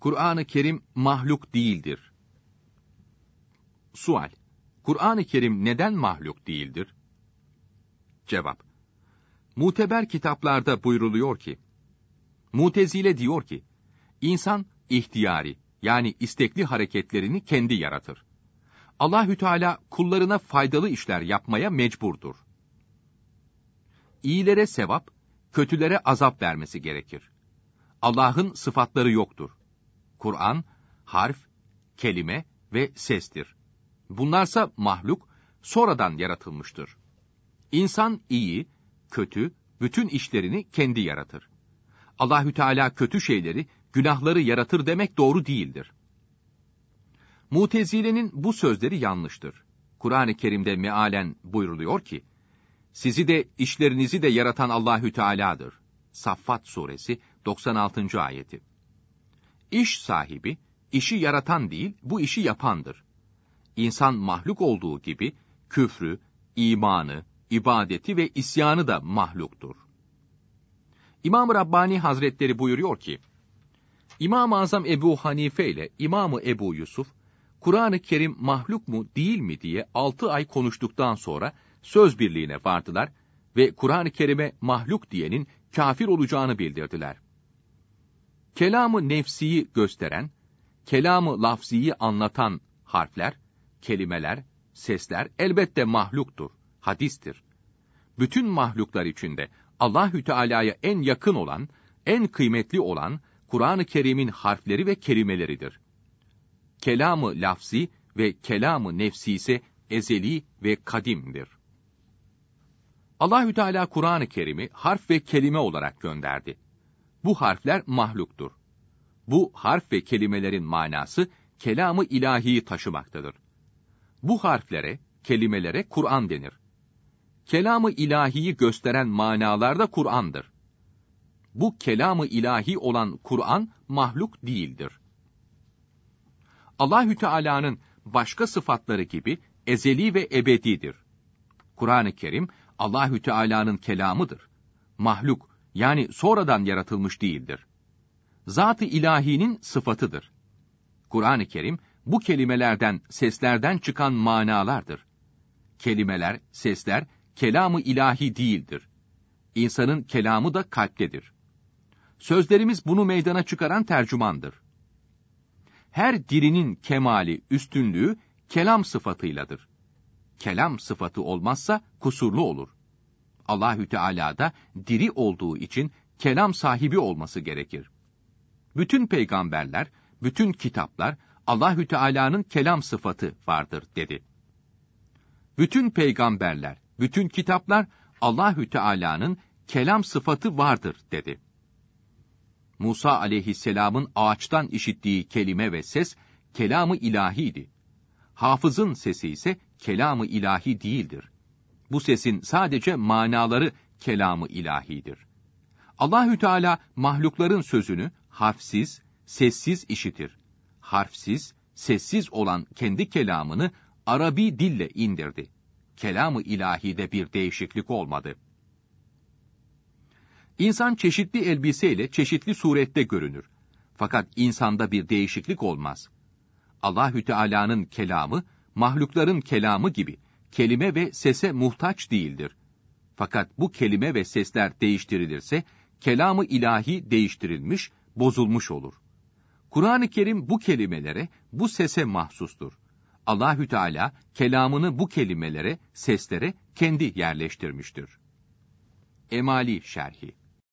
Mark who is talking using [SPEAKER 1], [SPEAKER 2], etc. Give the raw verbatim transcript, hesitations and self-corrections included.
[SPEAKER 1] Kur'an-ı Kerim mahluk değildir. Sual: Kur'an-ı Kerim neden mahluk değildir? Cevap: Muteber kitaplarda buyruluyor ki, Mutezile diyor ki, insan ihtiyari, yani istekli hareketlerini kendi yaratır. Allahü Teala kullarına faydalı işler yapmaya mecburdur. İyilere sevap, kötülere azap vermesi gerekir. Allah'ın sıfatları yoktur. Kur'an, harf, kelime ve sestir. Bunlarsa mahluk, sonradan yaratılmıştır. İnsan iyi, kötü, bütün işlerini kendi yaratır. Allahü Teala kötü şeyleri, günahları yaratır demek doğru değildir. Mutezile'nin bu sözleri yanlıştır. Kur'an-ı Kerim'de mealen buyruluyor ki, sizi de işlerinizi de yaratan Allahü Teala'dır. Saffat suresi doksan altıncı ayeti. İş sahibi, işi yaratan değil, bu işi yapandır. İnsan mahluk olduğu gibi, küfrü, imanı, ibadeti ve isyanı da mahluktur. İmam-ı Rabbani Hazretleri buyuruyor ki, İmam-ı Azam Ebu Hanife ile İmam-ı Ebu Yusuf, Kur'an-ı Kerim mahluk mu değil mi diye altı ay konuştuktan sonra söz birliğine vardılar ve Kur'an-ı Kerim'e mahluk diyenin kafir olacağını bildirdiler. Kelam-ı nefsiyi gösteren, kelam-ı lafziyi anlatan harfler, kelimeler, sesler elbette mahluktur, hadistir. Bütün mahluklar içinde Allahü Teala'ya en yakın olan, en kıymetli olan Kur'an-ı Kerim'in harfleri ve kelimeleridir. Kelam-ı lafzi ve kelam-ı nefsi ise ezeli ve kadimdir. Allahü Teala Kur'an-ı Kerim'i harf ve kelime olarak gönderdi. Bu harfler mahluktur. Bu harf ve kelimelerin manası kelam-ı ilahiyi taşımaktadır. Bu harflere, kelimelere Kur'an denir. Kelam-ı ilahiyi gösteren manalar da Kur'an'dır. Bu kelam-ı ilahi olan Kur'an mahluk değildir. Allahü Teala'nın başka sıfatları gibi ezeli ve ebedidir. Kur'an-ı Kerim Allahü Teala'nın kelamıdır. Mahluk, yani sonradan yaratılmış değildir. Zat-ı ilahinin sıfatıdır. Kur'an-ı Kerim bu kelimelerden, seslerden çıkan manalardır. Kelimeler, sesler kelam-ı ilahi değildir. İnsanın kelamı da kalptedir. Sözlerimiz bunu meydana çıkaran tercümandır. Her dirinin kemali, üstünlüğü kelam sıfatıyladır. Kelam sıfatı olmazsa kusurlu olur. Allahü Teala da diri olduğu için kelam sahibi olması gerekir. Bütün peygamberler, bütün kitaplar Allahü Teala'nın kelam sıfatı vardır dedi. Bütün peygamberler, bütün kitaplar Allahü Teala'nın kelam sıfatı vardır dedi. Musa aleyhisselamın ağaçtan işittiği kelime ve ses kelam-ı ilahiydi. Hafızın sesi ise kelam-ı ilahi değildir. Bu sesin sadece manaları kelam-ı ilahidir. Allahü Teala mahlukların sözünü harfsiz, sessiz işitir. Harfsiz, sessiz olan kendi kelamını Arabi dille indirdi. Kelam-ı ilahide bir değişiklik olmadı. İnsan çeşitli elbiseyle çeşitli surette görünür. Fakat insanda bir değişiklik olmaz. Allahü Teala'nın kelamı, mahlukların kelamı gibi kelime ve sese muhtaç değildir. Fakat bu kelime ve sesler değiştirilirse, kelam-ı ilahi değiştirilmiş, bozulmuş olur. Kur'an-ı Kerim bu kelimelere, bu sese mahsustur. Allahü Teala kelamını bu kelimelere, seslere kendi yerleştirmiştir. Emali Şerhi